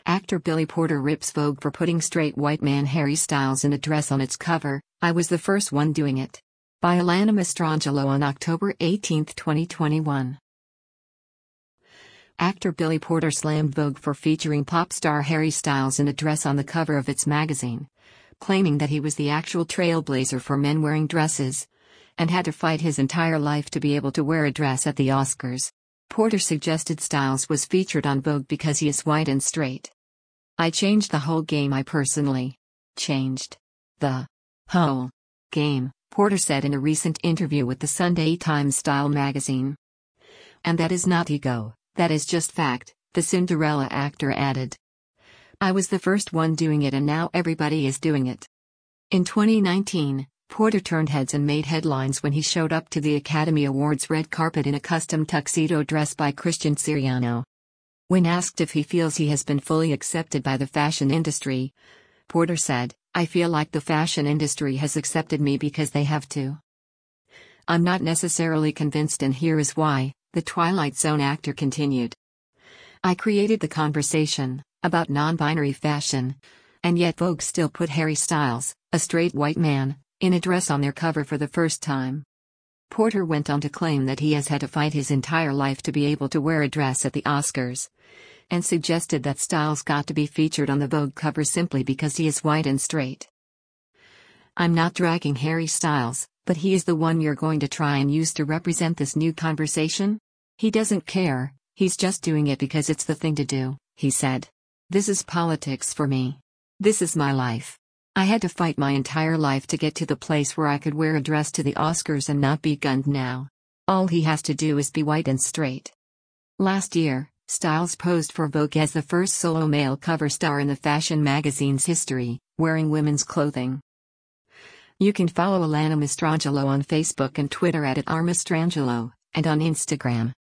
Actor Billy Porter rips Vogue for putting straight white man Harry Styles in a dress on its cover. I was the first one doing it. By Alana Mastrangelo on October 18, 2021. Actor Billy Porter slammed Vogue for featuring pop star Harry Styles in a dress on the cover of its magazine, claiming that he was the actual trailblazer for men wearing dresses, and had to fight his entire life to be able to wear a dress at the Oscars. Porter suggested Styles was featured on Vogue because he is white and straight. I changed the whole game. I personally changed the whole game, Porter said in a recent interview with the Sunday Times Style magazine. And that is not ego, that is just fact, the Cinderella actor added. I was the first one doing it and now everybody is doing it. In 2019, Porter turned heads and made headlines when he showed up to the Academy Awards red carpet in a custom tuxedo dress by Christian Siriano. When asked if he feels he has been fully accepted by the fashion industry, Porter said, I feel like the fashion industry has accepted me because they have to. I'm not necessarily convinced, and here is why, the Twilight Zone actor continued. I created the conversation about non-binary fashion, and yet Vogue still put Harry Styles, a straight white man, in a dress on their cover for the first time. Porter went on to claim that he has had to fight his entire life to be able to wear a dress at the Oscars, and suggested that Styles got to be featured on the Vogue cover simply because he is white and straight. I'm not dragging Harry Styles, but he is the one you're going to try and use to represent this new conversation? He doesn't care, he's just doing it because it's the thing to do, he said. This is politics for me. This is my life. I had to fight my entire life to get to the place where I could wear a dress to the Oscars and not be gunned now. All he has to do is be white and straight. Last year, Styles posed for Vogue as the first solo male cover star in the fashion magazine's history, wearing women's clothing. You can follow Alana Mastrangelo on Facebook and Twitter at @rmastrangelo, and on Instagram.